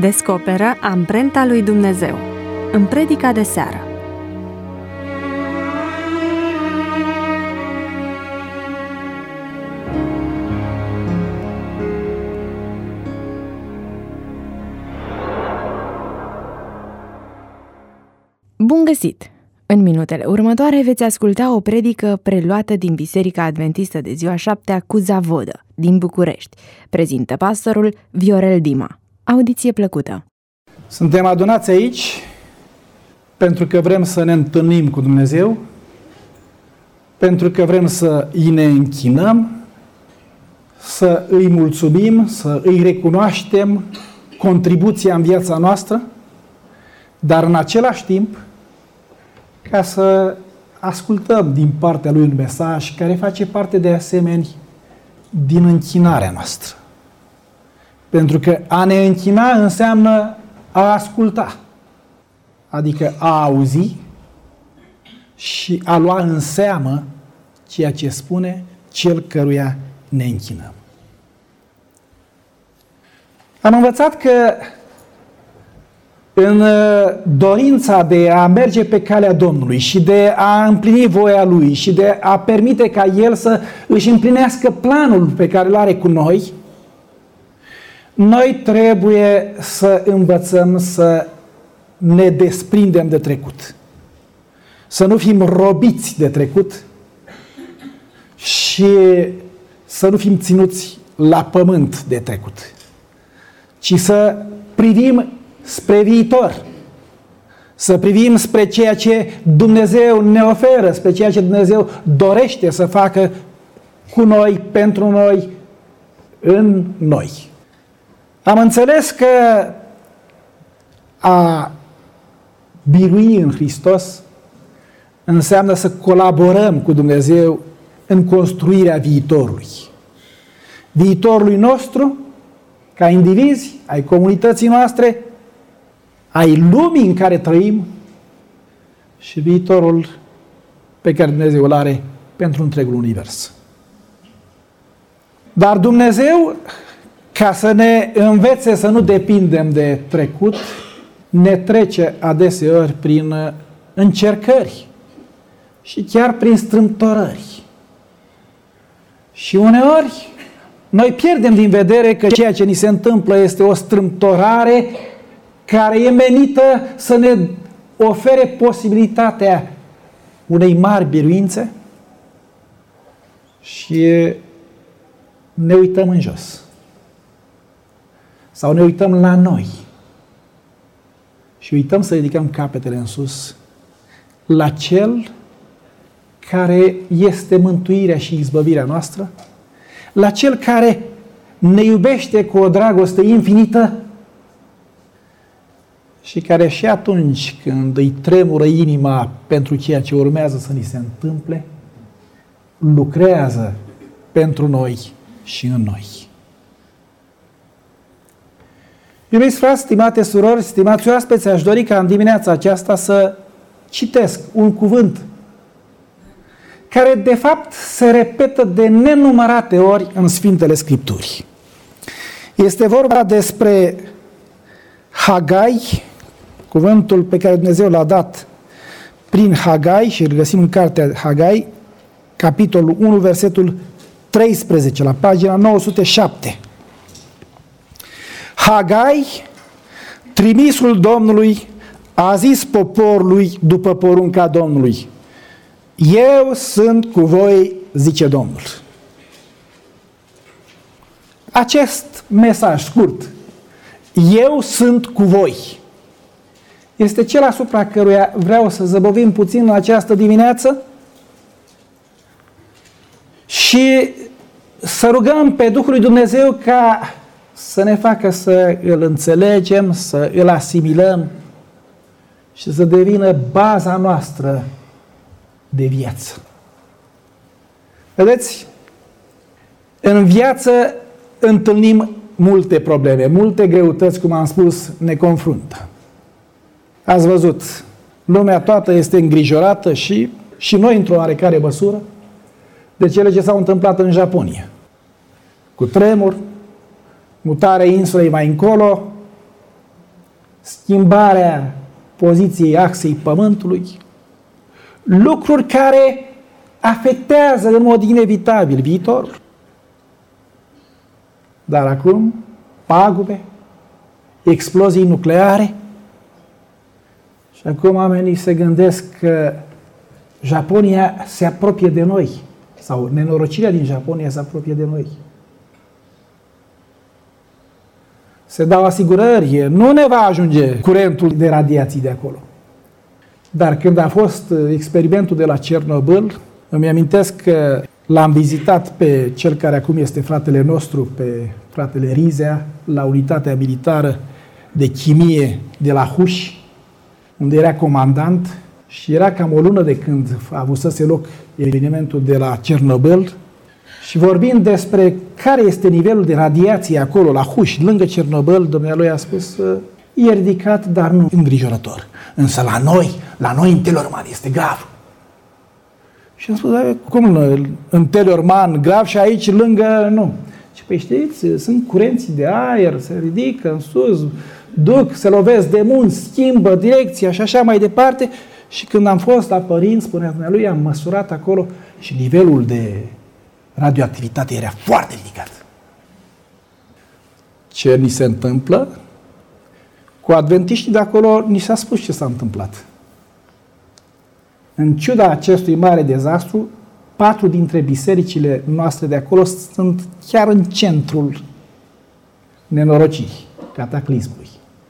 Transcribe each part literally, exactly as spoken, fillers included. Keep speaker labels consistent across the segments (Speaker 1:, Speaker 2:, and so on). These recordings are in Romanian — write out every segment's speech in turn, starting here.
Speaker 1: Descoperă amprenta lui Dumnezeu în predica de seară.
Speaker 2: Bun găsit! În minutele următoare veți asculta o predică preluată din Biserica Adventistă de Ziua Șaptea cu Zavodă, din București. Prezintă pastorul Viorel Dima. Audiție plăcută!
Speaker 3: Suntem adunați aici pentru că vrem să ne întâlnim cu Dumnezeu, pentru că vrem să îi ne închinăm, să îi mulțumim, să îi recunoaștem contribuția în viața noastră, dar în același timp ca să ascultăm din partea lui un mesaj care face parte de asemenea din închinarea noastră. Pentru că a ne închina înseamnă a asculta, adică a auzi și a lua în seamă ceea ce spune cel căruia ne închinăm. Am învățat că în dorința de a merge pe calea Domnului și de a împlini voia Lui și de a permite ca El să își împlinească planul pe care îl are cu noi, noi trebuie să învățăm să ne desprindem de trecut. Să nu fim robiți de trecut și să nu fim ținuți la pământ de trecut, ci să privim spre viitor, să privim spre ceea ce Dumnezeu ne oferă, spre ceea ce Dumnezeu dorește să facă cu noi, pentru noi, în noi. Am înțeles că a birui în Hristos înseamnă să colaborăm cu Dumnezeu în construirea viitorului. Viitorului nostru, ca indivizi, ai comunității noastre, ai lumii în care trăim și viitorul pe care Dumnezeu îl are pentru întregul univers. Dar Dumnezeu, ca să ne învețe să nu depindem de trecut, ne trece adeseori prin încercări și chiar prin strâmtorări. Și uneori noi pierdem din vedere că ceea ce ni se întâmplă este o strâmtorare care e menită să ne ofere posibilitatea unei mari biruințe și ne uităm în jos. Sau ne uităm la noi și uităm să ridicăm capetele în sus la Cel care este mântuirea și izbăvirea noastră, la Cel care ne iubește cu o dragoste infinită și care și atunci când îi tremură inima pentru ceea ce urmează să ni se întâmple, lucrează pentru noi și în noi. Iubiți frați, stimate surori, stimați oaspeți, aș dori ca în dimineața aceasta să citesc un cuvânt care de fapt se repetă de nenumărate ori în Sfintele Scripturi. Este vorba despre Hagai, cuvântul pe care Dumnezeu l-a dat prin Hagai și îl găsim în cartea Hagai, capitolul unu, versetul treisprezece, la pagina nouă sute șapte. Hagai, trimisul Domnului, a zis poporului după porunca Domnului: Eu sunt cu voi, zice Domnul. Acest mesaj scurt, eu sunt cu voi, este cel asupra căruia vreau să zăbovim puțin în această dimineață și să rugăm pe Duhul lui Dumnezeu ca să ne facă să îl înțelegem, să îl asimilăm și să devină baza noastră de viață. Vedeți? În viață întâlnim multe probleme, multe greutăți, cum am spus, ne confruntă. Ați văzut, lumea toată este îngrijorată și, și noi, într-o oarecare măsură, de cele ce s-au întâmplat în Japonia. Cu tremur, mutarea insulei mai încolo, schimbarea poziției axei Pământului, lucruri care afectează în mod inevitabil viitorul. Dar acum, pagube, explozii nucleare, și acum oamenii se gândesc că Japonia se apropie de noi, sau nenorocirea din Japonia se apropie de noi. Se dau asigurări, nu ne va ajunge curentul de radiații de acolo. Dar când a fost experimentul de la Cernobâl, îmi amintesc că l-am vizitat pe cel care acum este fratele nostru, pe fratele Rizea, la unitatea militară de chimie de la Huși, unde era comandant, și era cam o lună de când a avut să se loc evenimentul de la Cernobâl, și vorbind despre care este nivelul de radiație acolo, la Huși, lângă Cernobâl, dumnealui a spus, e ridicat, dar nu îngrijorător. Însă la noi, la noi în Teleorman este grav. Și am spus, cum în Teleorman grav și aici lângă, nu. Și păi știți, sunt curenții de aer, se ridică în sus, duc, se lovesc de munți, schimbă direcția și așa mai departe. Și când am fost la părinți, spunea dumnealui, am măsurat acolo și nivelul de radioactivitate era foarte ridicat. Ce ni se întâmplă? Cu adventiștii de acolo ni s-a spus ce s-a întâmplat. În ciuda acestui mare dezastru, patru dintre bisericile noastre de acolo sunt chiar în centrul nenorocirii, cataclismului.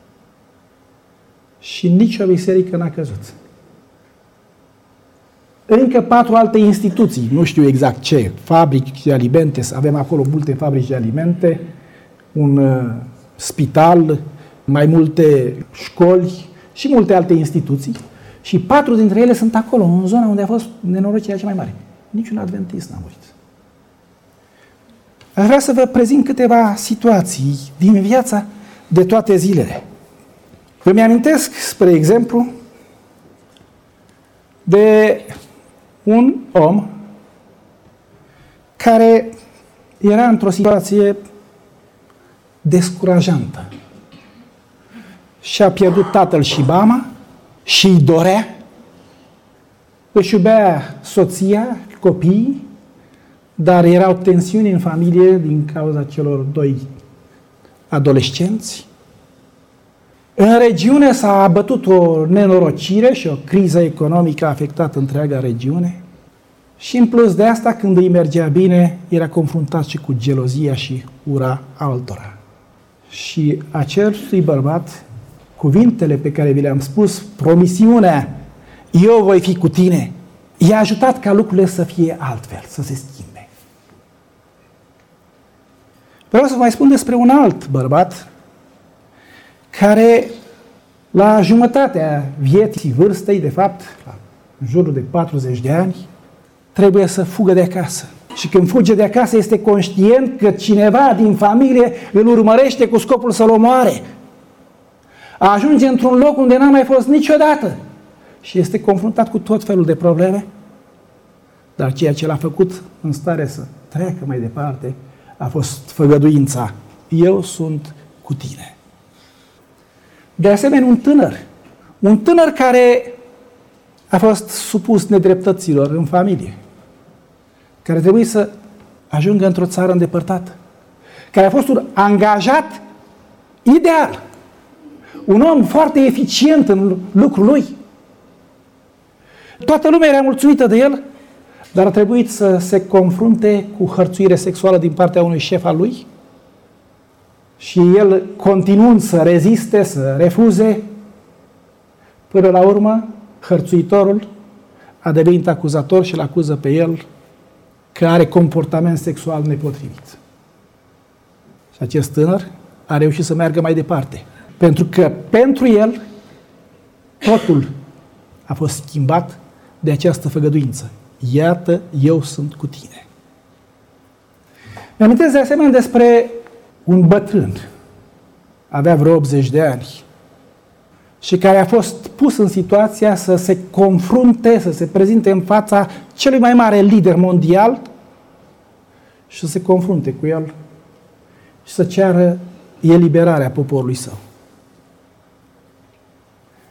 Speaker 3: Și nicio biserică n-a căzut. Încă patru alte instituții, nu știu exact ce, fabrici de alimente, avem acolo multe fabrici de alimente, un uh, spital, mai multe școli și multe alte instituții. Și patru dintre ele sunt acolo, în zona unde a fost nenorocirea cea mai mare. Niciun adventist n-a murit. Aș vrea să vă prezint câteva situații din viața de toate zilele. Îmi amintesc, spre exemplu, de un om care era într-o situație descurajantă. Și-a pierdut tatăl și mama și îi dorea, își iubea soția, copiii, dar erau tensiuni în familie din cauza celor doi adolescenți. În regiune s-a abătut o nenorocire și o criză economică a afectat întreaga regiune. Și în plus de asta, când îi mergea bine, era confruntat și cu gelozia și ura altora. Și acestui bărbat, cuvintele pe care vi le-am spus, promisiunea, eu voi fi cu tine, i-a ajutat ca lucrurile să fie altfel, să se schimbe. Vreau să vă mai spun despre un alt bărbat care, la jumătatea vieții vârstei, de fapt, la în jurul de patruzeci de ani, trebuie să fugă de acasă. Și când fuge de acasă este conștient că cineva din familie îl urmărește cu scopul să-l omoare. Ajunge într-un loc unde n-a mai fost niciodată și este confruntat cu tot felul de probleme, dar ceea ce l-a făcut în stare să treacă mai departe a fost făgăduința. Eu sunt cu tine. De asemenea, un tânăr. Un tânăr care a fost supus nedreptăților în familie, care trebuie să ajungă într-o țară îndepărtată, care a fost un angajat ideal, un om foarte eficient în lucrul lui. Toată lumea era mulțumită de el, dar a trebuit să se confrunte cu hărțuire sexuală din partea unui șef al lui și el, continuând să reziste, să refuze, până la urmă, hărțuitorul a devenit acuzator și îl acuză pe el că are comportament sexual nepotrivit. Și acest tânăr a reușit să meargă mai departe. Pentru că pentru el totul a fost schimbat de această făgăduință. Iată, eu sunt cu tine. Mi-amintesc de asemenea despre un bătrân, avea vreo optzeci de ani, și care a fost pus în situația să se confrunte, să se prezinte în fața celui mai mare lider mondial și să se confrunte cu el și să ceară eliberarea poporului său.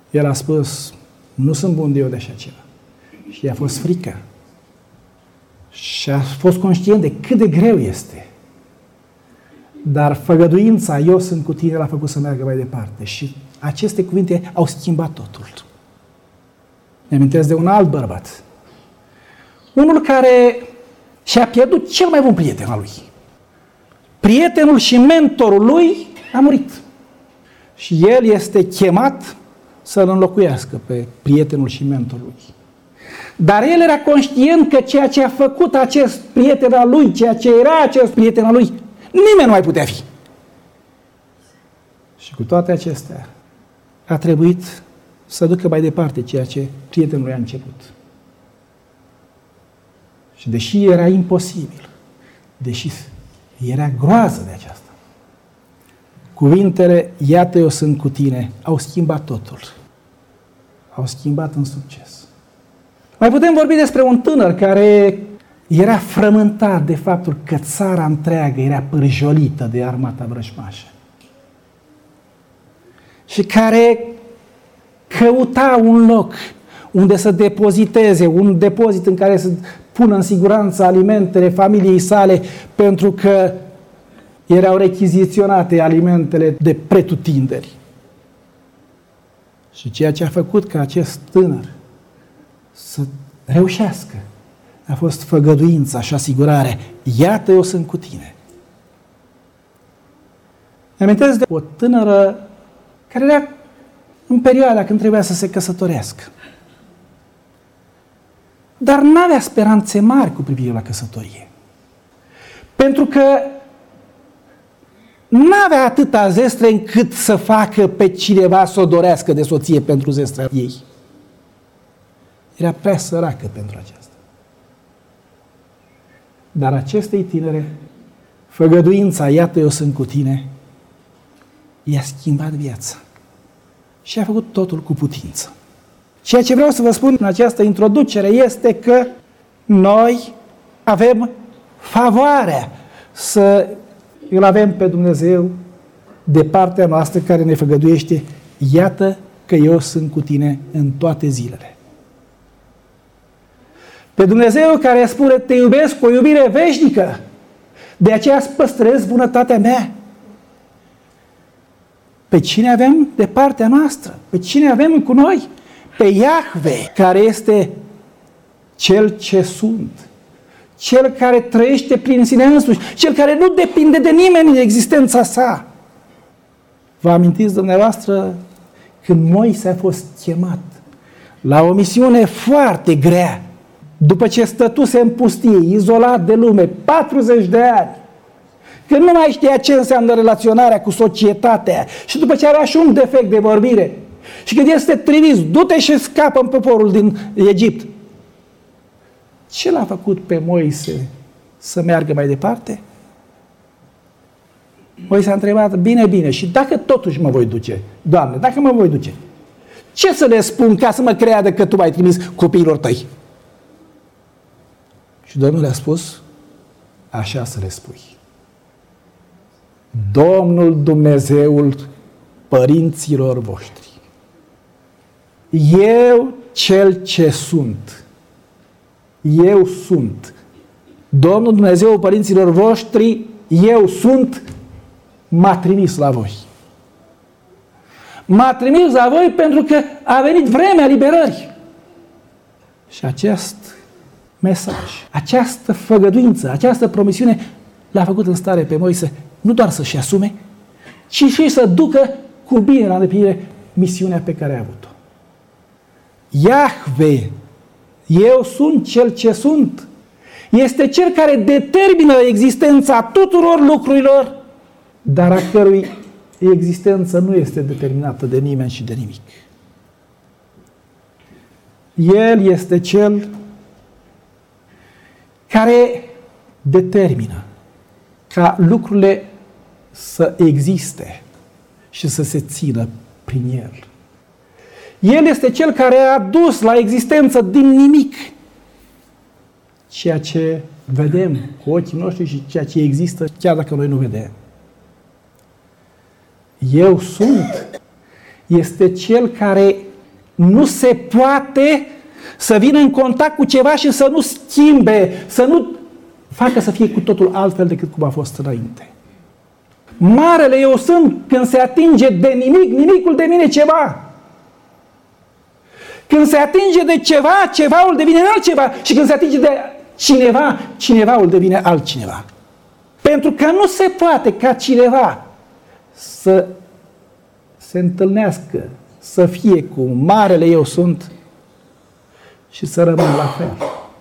Speaker 3: El a spus, nu sunt bun de eu de așa ceva. Și i-a fost frică. Și a fost conștient de cât de greu este. Dar făgăduința, eu sunt cu tine, l-a făcut să meargă mai departe. Și aceste cuvinte au schimbat totul. Mi-amintesc de un alt bărbat. Unul care și-a pierdut cel mai bun prieten al lui. Prietenul și mentorul lui a murit. Și el este chemat să-l înlocuiască pe prietenul și mentorul lui. Dar el era conștient că ceea ce a făcut acest prieten al lui, ceea ce era acest prieten al lui, nimeni nu mai putea fi. Și cu toate acestea, a trebuit să ducă mai departe ceea ce prietenul lui a început. Și deși era imposibil, deși era groază de aceasta, cuvintele, iată eu sunt cu tine, au schimbat totul. Au schimbat în succes. Mai putem vorbi despre un tânăr care era frământat de faptul că țara întreagă era pârjolită de armata vrăjmașă. Și care căuta un loc unde să depoziteze, un depozit în care să pună în siguranță alimentele familiei sale, pentru că erau rechiziționate alimentele de pretutinderi. Și ceea ce a făcut ca acest tânăr să reușească a fost făgăduința și asigurarea. Iată, eu sunt cu tine. Mi-amintesc de o tânără care era în perioada când trebuia să se căsătorească. Dar n-avea speranțe mari cu privire la căsătorie. Pentru că n-avea atâta zestre încât să facă pe cineva să o dorească de soție pentru zestrea ei. Era prea săracă pentru aceasta. Dar acestei tinere, făgăduința, iată eu sunt cu tine, i-a schimbat viața. Și a făcut totul cu putință. Ceea ce vreau să vă spun în această introducere este că noi avem favoarea să îl avem pe Dumnezeu de partea noastră care ne făgăduiește, iată că eu sunt cu tine în toate zilele. Pe Dumnezeu care spune, te iubesc cu o iubire veșnică, de aceea îți păstrez bunătatea mea. Pe cine avem de partea noastră? Pe cine avem cu noi? Pe Iahve, care este Cel ce sunt, Cel care trăiește prin sine însuși, Cel care nu depinde de nimeni în existența sa. Vă amintiți dumneavoastră când Moise a fost chemat la o misiune foarte grea, după ce stătuse în pustie, izolat de lume, patruzeci de ani, când nu mai știa ce înseamnă relaționarea cu societatea și după ce avea și un defect de vorbire și când este trimis, du-te și scapă în poporul din Egipt. Ce l-a făcut pe Moise să meargă mai departe? Moise a întrebat, bine, bine, și dacă totuși mă voi duce, Doamne, dacă mă voi duce, ce să le spun ca să mă creadă că Tu m-ai trimis copiilor Tăi? Și Domnul le-a spus, așa să le spui. Domnul Dumnezeul părinților voștri, eu Cel ce sunt, eu sunt. Domnul Dumnezeul părinților voștri, eu sunt, m-a trimis la voi. M-a trimis la voi pentru că a venit vremea liberării. Și acest mesaj, această făgăduință, această promisiune l-a făcut în stare pe Moise nu doar să-și asume, ci și să ducă cu bine la îndeplinire misiunea pe care a avut-o. Iahve, eu sunt Cel ce sunt, este Cel care determină existența tuturor lucrurilor, dar a cărui existență nu este determinată de nimeni și de nimic. El este Cel care determină ca lucrurile să existe și să se țină prin El. El este Cel care a adus la existență din nimic ceea ce vedem cu ochii noștri și ceea ce există chiar dacă noi nu vedem. Eu sunt este Cel care Nu se poate să vină în contact cu ceva și să nu schimbe, să nu facă să fie cu totul altfel decât cum a fost înainte. Marele eu sunt când se atinge de nimic, nimicul devine ceva. Când se atinge de ceva, cevaul devine altceva. Și când se atinge de cineva, cinevaul devine altcineva. Pentru că nu se poate ca cineva să se întâlnească, să fie cu marele eu sunt și să rămână la fel.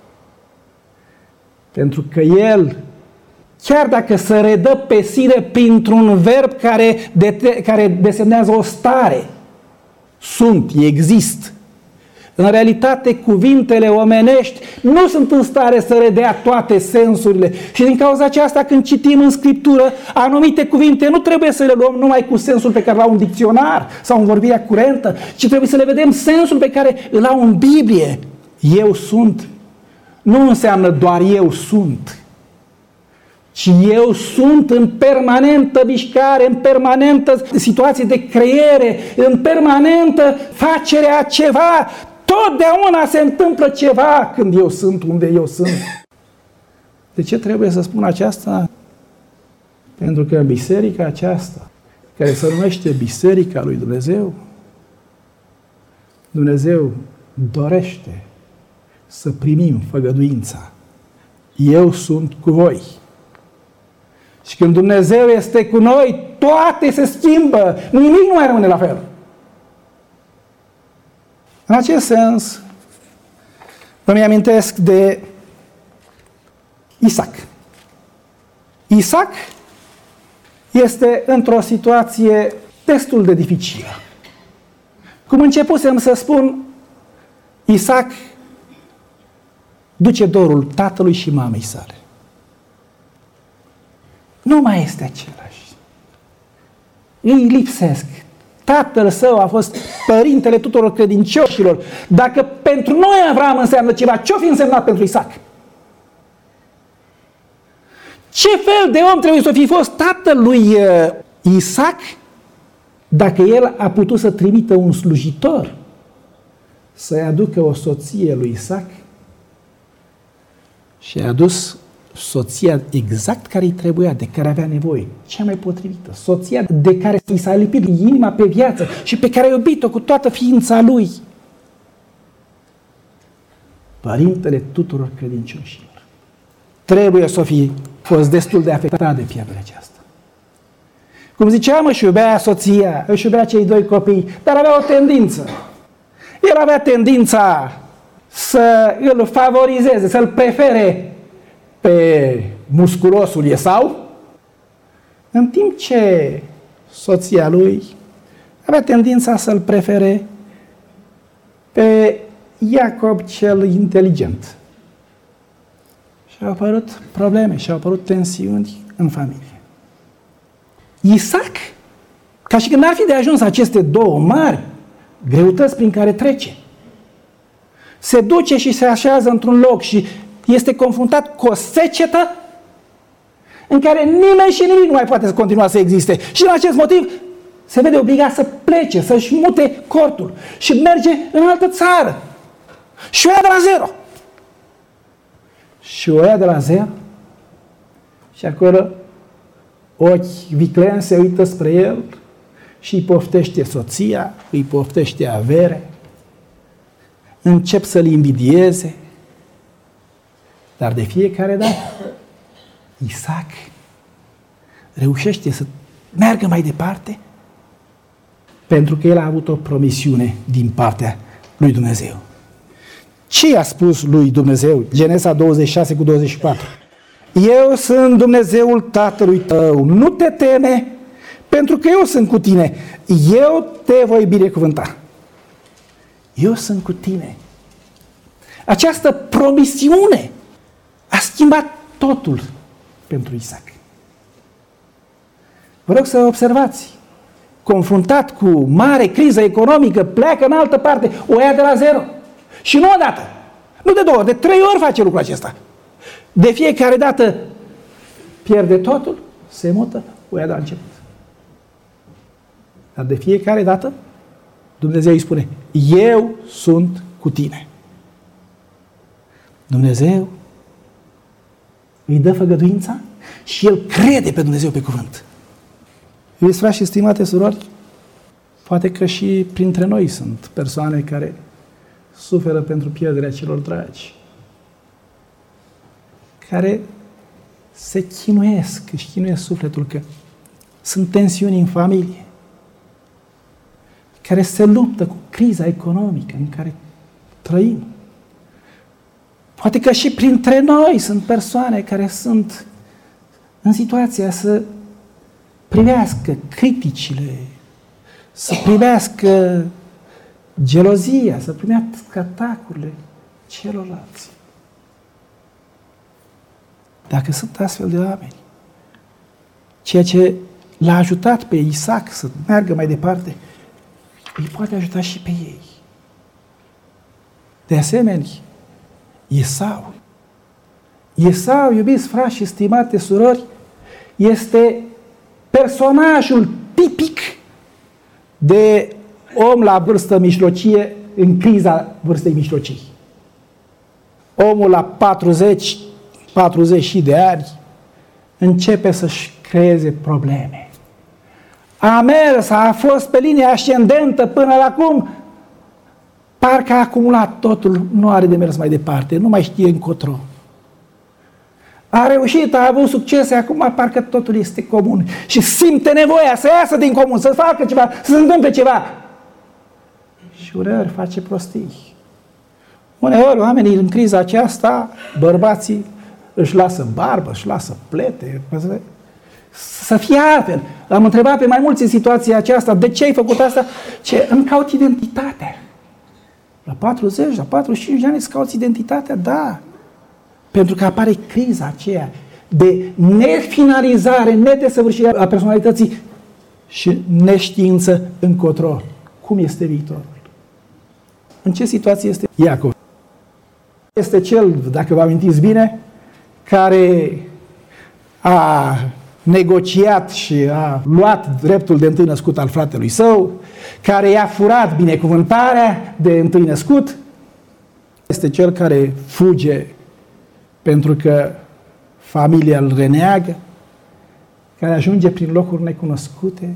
Speaker 3: Pentru că el, chiar dacă se redă pe sine printr-un verb care, de, care desemnează o stare, sunt, exist. În realitate, cuvintele omenești nu sunt în stare să redea toate sensurile. Și din cauza aceasta, când citim în Scriptură anumite cuvinte, nu trebuie să le luăm numai cu sensul pe care l-au în dicționar sau în vorbirea curentă, ci trebuie să le vedem sensul pe care îl au în Biblie. Eu sunt. Nu înseamnă doar eu sunt, ci eu sunt în permanentă mișcare, în permanentă situație de creere, în permanentă facere a ceva. Totdeauna se întâmplă ceva când eu sunt unde eu sunt. De ce trebuie să spun aceasta? Pentru că în biserica aceasta, care se numește Biserica lui Dumnezeu, Dumnezeu dorește să primim făgăduința. Eu sunt cu voi. Și când Dumnezeu este cu noi, toate se schimbă. Nimic nu mai rămâne la fel. În acest sens, îmi amintesc de Isaac. Isaac este într-o situație destul de dificilă. Cum începusem să spun, Isaac duce dorul tatălui și mamei sale. Nu mai este același. Îi lipsesc. Tatăl său a fost părintele tuturor credincioșilor. Dacă pentru noi Avram înseamnă ceva, ce-o fi însemnat pentru Isaac? Ce fel de om trebuie să fi fost tatăl lui Isaac dacă el a putut să trimită un slujitor să-i aducă o soție lui Isaac și a adus soția exact care îi trebuia, de care avea nevoie, cea mai potrivită, soția de care i s-a lipit inima pe viață și pe care a iubit-o cu toată ființa lui. Părintele tuturor credincioșilor. Trebuie să fi fost destul de afectat de pierderea aceasta. Cum ziceam, își iubea soția, își iubea cei doi copii, dar avea o tendință. El avea tendința să îl favorizeze, să-l prefere pe musculosul Esau, în timp ce soția lui avea tendința să-l prefere pe Iacob cel inteligent. Și au apărut probleme, și au apărut tensiuni în familie. Isaac, ca și când n-ar fi de ajuns aceste două mari greutăți prin care trece, se duce și se așează într-un loc și este confruntat cu o secetă în care nimeni și nimic nu mai poate să continua să existe. Și din acest motiv se vede obligat să plece, să-și mute cortul și merge în altă țară. Și o ia de la zero. Și o ia de la zero și acolo ochi vicleni se uită spre el și îi poftește soția, îi poftește avere, încep să-l invidieze. Dar de fiecare dată, Isaac reușește să meargă mai departe pentru că el a avut o promisiune din partea lui Dumnezeu. Ce i-a spus lui Dumnezeu? Genesa douăzeci și șase cu douăzeci și patru. Eu sunt Dumnezeul tatălui tău, nu te teme, pentru că eu sunt cu tine. Eu te voi binecuvânta. Eu sunt cu tine. Această promisiune a schimbat totul pentru Isaac. Vă rog să observați. Confruntat cu mare criză economică, pleacă în altă parte, o ia de la zero. Și nu odată, nu de două ori, de trei ori face lucrul acesta. De fiecare dată pierde totul, se mută, o ia de la început. Dar de fiecare dată Dumnezeu îi spune, eu sunt cu tine. Dumnezeu îi dă făgăduința și el crede pe Dumnezeu pe cuvânt. Iubiți frați și stimate surori, poate că și printre noi sunt persoane care suferă pentru pierderea celor dragi, care se chinuiesc, își chinuiesc sufletul că sunt tensiuni în familie, care se luptă cu criza economică în care trăim. Poate că și printre noi sunt persoane care sunt în situația să privească criticile, să privească gelozia, să primească atacurile celorlalți. Dacă sunt astfel de oameni, ceea ce l-a ajutat pe Isaac să meargă mai departe, îi poate ajuta și pe ei. De asemenea, Esau. Esau, iubiți frați și stimate surori, este personajul tipic de om la vârstă mijlocie în criza vârstei mijlocii. Omul la patruzeci, patruzeci de ani începe să-și creeze probleme. A mers, a fost pe linie ascendentă până la acum, parcă a acumulat totul, nu are de mers mai departe, nu mai știe încotro. A reușit, a avut succese, acum parcă totul este comun și simte nevoia să iasă din comun, să facă ceva, să se întâmple ceva. Și uneori face prostii. Uneori oamenii în criza aceasta, bărbații își lasă barbă, își lasă plete, să fie altfel. L-am întrebat pe mai mulți în situația aceasta, de ce ai făcut asta? Ce îmi caut identitatea. La patruzeci, la patruzeci și cinci de ani îți cauți identitatea? Da. Pentru că apare criza aceea de nefinalizare, nedesăvârșire a personalității și neștiință încotro. Cum este viitorul? În ce situație este Iacov? Este cel, dacă vă amintiți bine, care a negociat și a luat dreptul de întâi născut al fratelui său, care i-a furat binecuvântarea de întâi născut, este cel care fuge pentru că familia îl reneagă, care ajunge prin locuri necunoscute,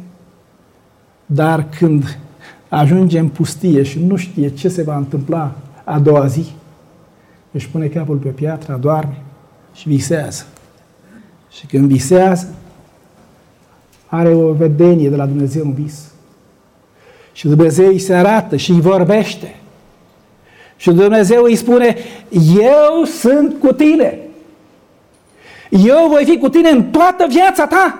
Speaker 3: dar când ajunge în pustie și nu știe ce se va întâmpla a doua zi, își pune capul pe piatră, doarme și visează. Și când visează, are o vedenie de la Dumnezeu în vis. Și Dumnezeu îi se arată și îi vorbește. Și Dumnezeu îi spune, eu sunt cu tine. Eu voi fi cu tine în toată viața ta.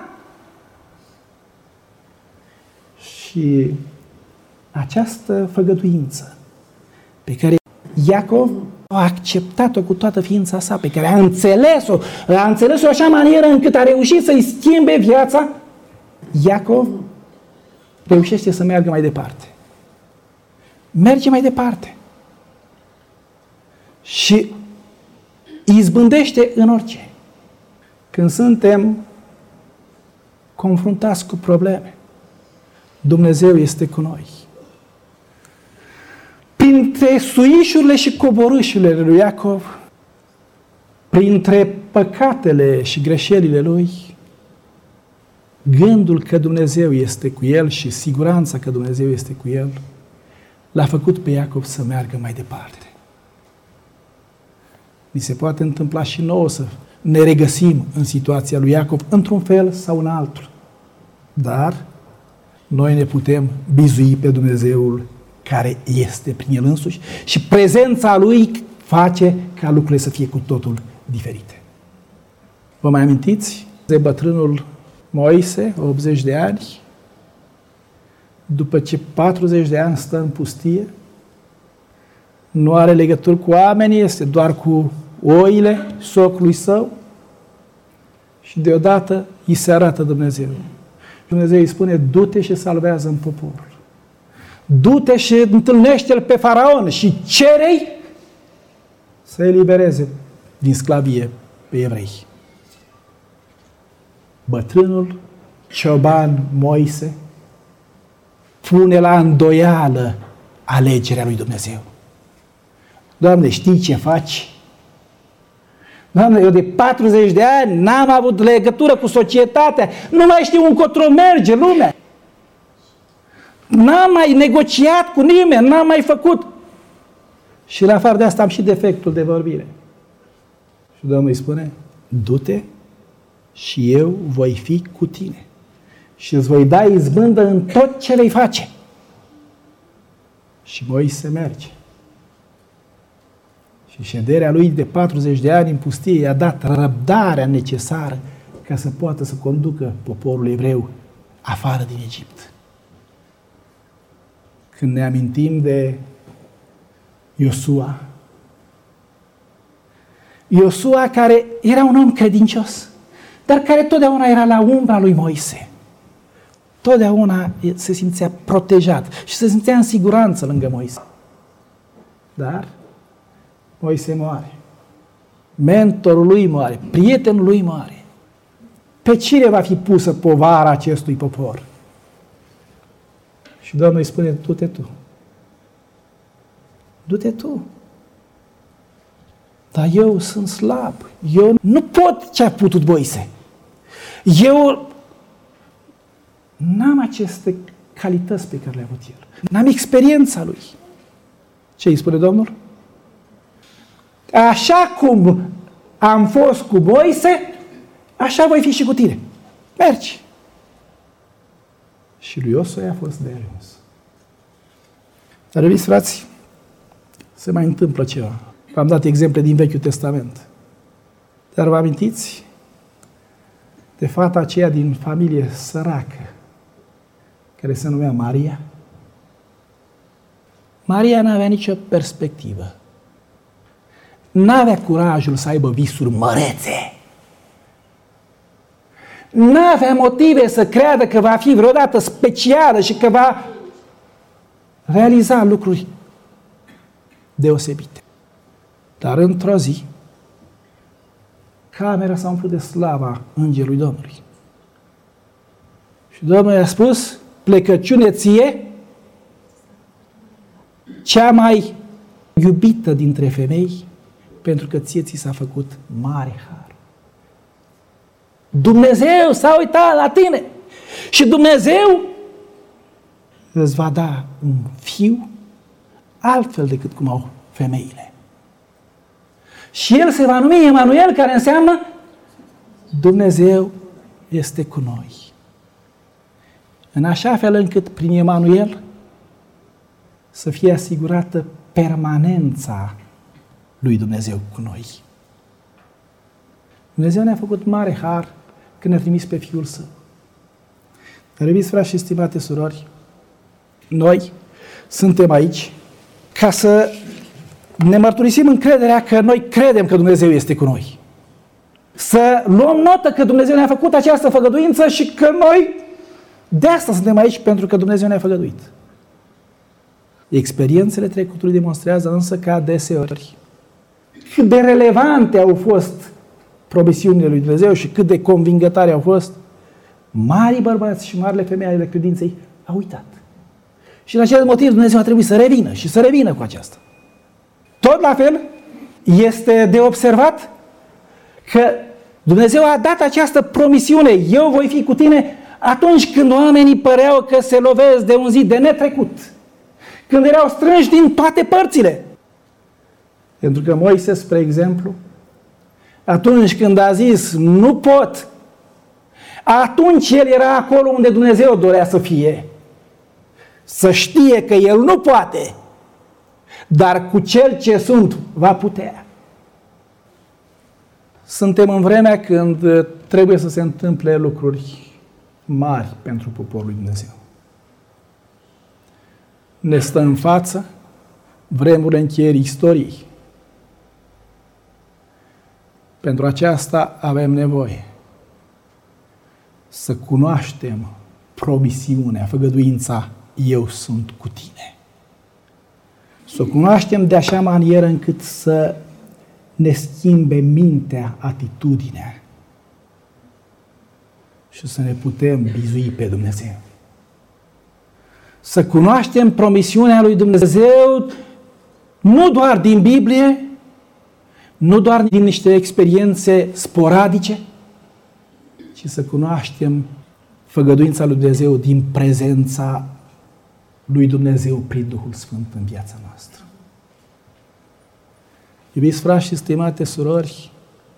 Speaker 3: Și această făgăduință pe care Iacov a acceptat-o cu toată ființa sa, pe care a înțeles-o, a înțeles-o așa manieră încât a reușit să-i schimbe viața, Iacov reușește să meargă mai departe. Merge mai departe. Și izbândește în orice. Când suntem confruntați cu probleme, Dumnezeu este cu noi. Printre suișurile și coborâșurile lui Iacov, printre păcatele și greșelile lui, gândul că Dumnezeu este cu el și siguranța că Dumnezeu este cu el, l-a făcut pe Iacov să meargă mai departe. Ni se poate întâmpla și nouă să ne regăsim în situația lui Iacov, într-un fel sau în altul. Dar noi ne putem bizui pe Dumnezeul care este prin El însuși și prezența Lui face ca lucrurile să fie cu totul diferite. Vă mai amintiți de bătrânul Moise, optzeci de ani, după ce patruzeci de ani stă în pustie, nu are legături cu oamenii, este doar cu oile socrului său și deodată îi se arată Dumnezeu. Dumnezeu îi spune, du-te și salvează în poporul. Du-te și întâlnește-l pe faraon și cere-i să elibereze din sclavie pe evrei. Bătrânul cioban Moise pune la îndoială alegerea lui Dumnezeu. Doamne, știi ce faci? Doamne, eu de patruzeci de ani n-am avut legătură cu societatea, nu mai știu încotro merge lumea. N-am mai negociat cu nimeni, n-am mai făcut. Și în afară de asta am și defectul de vorbire. Și Domnul îi spune, du-te și eu voi fi cu tine. Și îți voi da izbândă în tot ce vei face. Și Moise merge. Și șederea lui de patruzeci de ani în pustie i-a dat răbdarea necesară ca să poată să conducă poporul evreu afară din Egipt. Când ne amintim de Iosua, Iosua care era un om credincios, dar care totdeauna era la umbra lui Moise. Totdeauna se simțea protejat și se simțea în siguranță lângă Moise. Dar Moise moare. Mentorul lui moare. Prietenul lui moare. Pe cine va fi pusă povara acestui popor? Și Domnul îi spune, du-te tu. Du-te tu. Dar eu sunt slab. Eu nu pot ce a putut Moise. Eu n-am aceste calități pe care le-a avut el. N-am experiența lui. Ce îi spune Domnul? Așa cum am fost cu Moise, așa voi fi și cu tine. Mergi. Și lui Iosua a fost de ajuns. Dar iubiți frați, se mai întâmplă ceva. V-am dat exemple din Vechiul Testament. Dar vă amintiți de fata aceea din familie săracă, care se numea Maria? Maria n-avea nicio perspectivă. N-avea curajul să aibă visuri mărețe. N-avea motive să creadă că va fi vreodată specială și că va realiza lucruri deosebite. Dar într-o zi, camera s-a umplut de slava Îngerului Domnului. Și Domnul i-a spus, plecăciune ție, cea mai iubită dintre femei, pentru că ție ți s-a făcut mare har. Dumnezeu s-a uitat la tine și Dumnezeu îți va da un fiu altfel decât cum au femeile. Și el se va numi Emanuel, care înseamnă Dumnezeu este cu noi. În așa fel încât prin Emanuel să fie asigurată permanența lui Dumnezeu cu noi. Dumnezeu ne-a făcut mare har când ne-a trimis pe Fiul Său. Dar, iubiți frați și stimate surori, noi suntem aici ca să ne mărturisim încrederea că noi credem că Dumnezeu este cu noi. Să luăm notă că Dumnezeu ne-a făcut această făgăduință și că noi de asta suntem aici, pentru că Dumnezeu ne-a făgăduit. Experiențele trecutului demonstrează însă că adeseori cât de relevante au fost promisiunile lui Dumnezeu și cât de convingătoare au fost, mari bărbați și marile femei ale credinței au uitat. Și în acest motiv Dumnezeu a trebuit să revină și să revină cu aceasta. Tot la fel este de observat că Dumnezeu a dat această promisiune, eu voi fi cu tine, atunci când oamenii păreau că se lovesc de un zid de netrecut, când erau strânși din toate părțile. Pentru că Moise, spre exemplu, atunci când a zis nu pot, atunci el era acolo unde Dumnezeu dorea să fie. Să știe că el nu poate, dar cu cel ce sunt va putea. Suntem în vremea când trebuie să se întâmple lucruri mari pentru poporul lui Dumnezeu. Ne stă în față vremurile încheierii istoriei. Pentru aceasta avem nevoie să cunoaștem promisiunea, făgăduința, eu sunt cu tine. Să o cunoaștem de așa manieră încât să ne schimbe mintea, atitudinea și să ne putem bizui pe Dumnezeu. să cunoaștem promisiunea lui Dumnezeu nu doar din Biblie, nu doar din niște experiențe sporadice, ci să cunoaștem făgăduința lui Dumnezeu din prezența lui Dumnezeu prin Duhul Sfânt în viața noastră. Iubiți frați și stimate surori,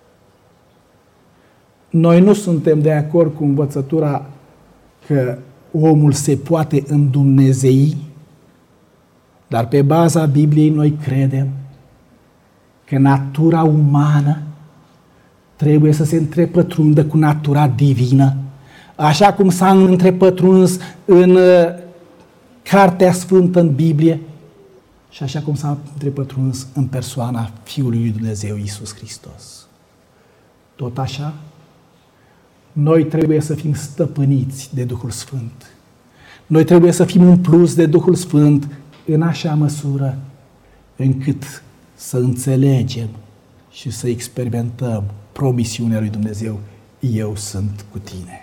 Speaker 3: noi nu suntem de acord cu învățătura că omul se poate îndumnezei, dar pe baza Bibliei noi credem că natura umană trebuie să se întrepătrundă cu natura divină, așa cum s-a întrepătruns în Cartea Sfântă, în Biblie, și așa cum s-a întrepătruns în persoana Fiului lui Dumnezeu, Iisus Hristos. Tot așa, noi trebuie să fim stăpâniți de Duhul Sfânt. Noi trebuie să fim umpluți de Duhul Sfânt în așa măsură încât să înțelegem și să experimentăm promisiunea lui Dumnezeu: eu sunt cu tine.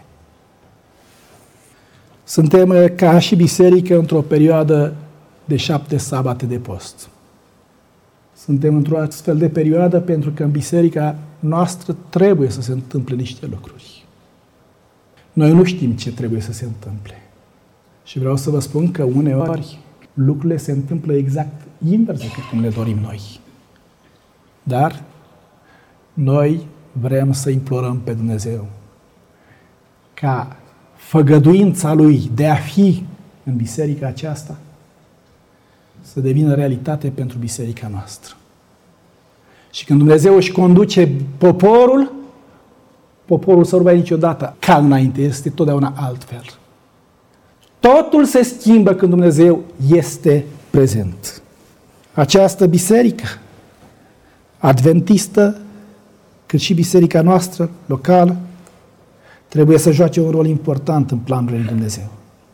Speaker 3: Suntem ca și biserică într-o perioadă de șapte sabate de post. Suntem într-o astfel de perioadă pentru că în biserica noastră trebuie să se întâmple niște lucruri. Noi nu știm ce trebuie să se întâmple. Și vreau să vă spun că uneori lucrurile se întâmplă exact invers decât cum ne dorim noi. Dar noi vrem să implorăm pe Dumnezeu ca făgăduința Lui de a fi în biserica aceasta să devină realitate pentru biserica noastră. Și când Dumnezeu își conduce poporul, poporul să nu mai niciodată ca înainte, este totdeauna altfel. Totul se schimbă când Dumnezeu este prezent. Această biserică adventistă, cât și biserica noastră locală, trebuie să joace un rol important în planurile lui Dumnezeu.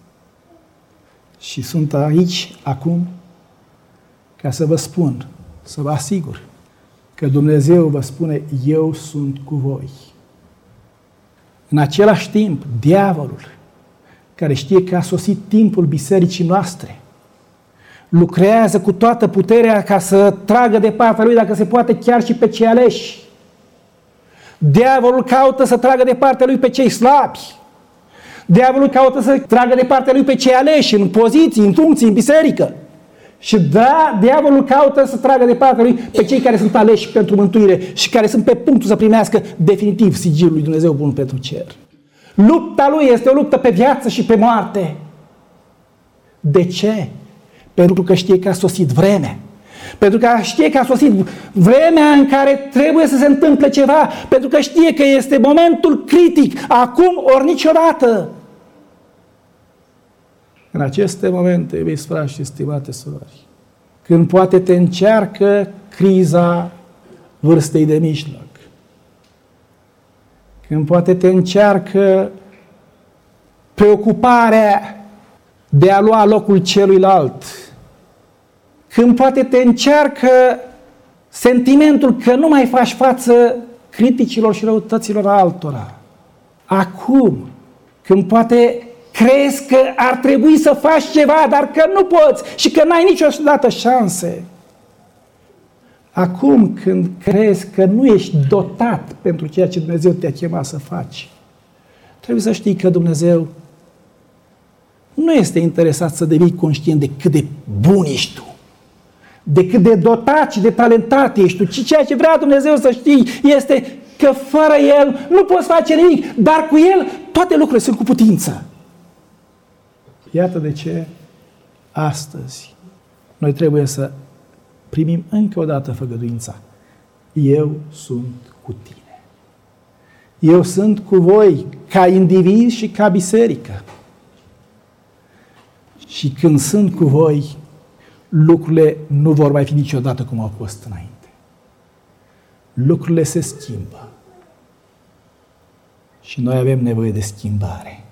Speaker 3: Și sunt aici, acum, ca să vă spun, să vă asigur că Dumnezeu vă spune: eu sunt cu voi. În același timp, diavolul, care știe că a sosit timpul bisericii noastre, lucrează cu toată puterea ca să tragă de partea lui, dacă se poate, chiar și pe cei aleși. Diavolul caută să tragă de partea lui pe cei slabi. Diavolul caută să tragă de partea lui pe cei aleși, în poziții, în funcții, în biserică. Și da, diavolul caută să tragă de partea lui pe cei care sunt aleși pentru mântuire și care sunt pe punctul să primească definitiv sigilul lui Dumnezeu bun pentru cer. Lupta lui este o luptă pe viață și pe moarte. De ce? Pentru că știe că a sosit vremea. Pentru că știe că a sosit vremea în care trebuie să se întâmple ceva. Pentru că știe că este momentul critic, acum ori niciodată. În aceste momente, iubiți frați și stimate surori, când poate te încearcă criza vârstei de mijloc, când poate te încearcă preocuparea de a lua locul celuilalt, când poate te încearcă sentimentul că nu mai faci față criticilor și răutăților altora, acum, când poate crezi că ar trebui să faci ceva, dar că nu poți și că n-ai niciodată șanse, acum când crezi că nu ești dotat pentru ceea ce Dumnezeu te-a chemat să faci, trebuie să știi că Dumnezeu nu este interesat să devii conștient de cât de bun ești tu, de cât de dotat și de talentat ești tu, ci ceea ce vrea Dumnezeu să știi este că fără El nu poți face nimic, dar cu El toate lucrurile sunt cu putință. Iată de ce astăzi noi trebuie să primim încă o dată făgăduința: eu sunt cu tine. Eu sunt cu voi ca indivizi și ca biserică. Și când sunt cu voi, lucrurile nu vor mai fi niciodată cum au fost înainte. Lucrurile se schimbă. Și noi avem nevoie de schimbare.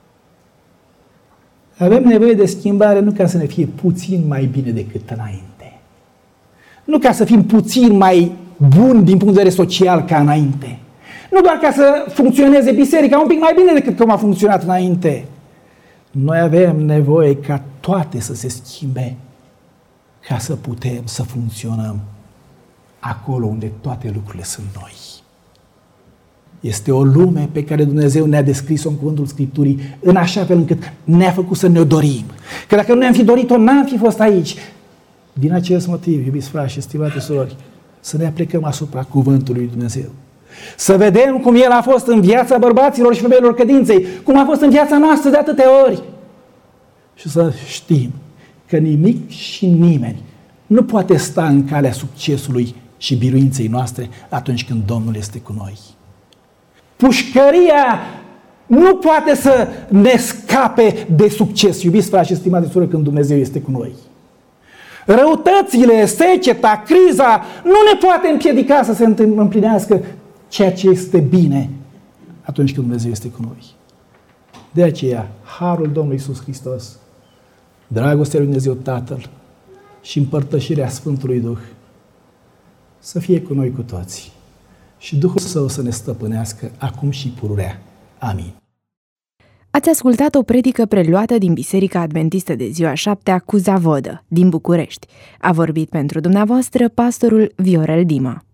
Speaker 3: Avem nevoie de schimbare nu ca să ne fie puțin mai bine decât înainte. Nu ca să fim puțin mai buni din punct de vedere social ca înainte. Nu doar ca să funcționeze biserica un pic mai bine decât cum a funcționat înainte. Noi avem nevoie ca toate să se schimbe ca să putem să funcționăm acolo unde toate lucrurile sunt noi. Este o lume pe care Dumnezeu ne-a descris-o în cuvântul Scripturii în așa fel încât ne-a făcut să ne-o dorim. Că dacă nu ne-am fi dorit-o, n-am fi fost aici. Din acest motiv, iubiți frați și stimate surori, să ne aplicăm asupra cuvântului lui Dumnezeu. Să vedem cum El a fost în viața bărbaților și femeilor credinței, cum a fost în viața noastră de atâtea ori. Și să știm că nimic și nimeni nu poate sta în calea succesului și biruinței noastre atunci când Domnul este cu noi. Pușcăria nu poate să ne scape de succes, iubiți frați și stimate surori, când Dumnezeu este cu noi. Răutățile, seceta, criza nu ne poate împiedica să se împlinească ceea ce este bine atunci când Dumnezeu este cu noi. De aceea, harul Domnului Iisus Hristos, dragostea lui Dumnezeu Tatăl și împărtășirea Sfântului Duh să fie cu noi cu toți și Duhul Său să ne stăpânească acum și pururea. Amin.
Speaker 2: Ați ascultat o predică preluată din Biserica Adventistă de Ziua Șaptea Cuzavodă, din București. A vorbit pentru dumneavoastră pastorul Viorel Dima.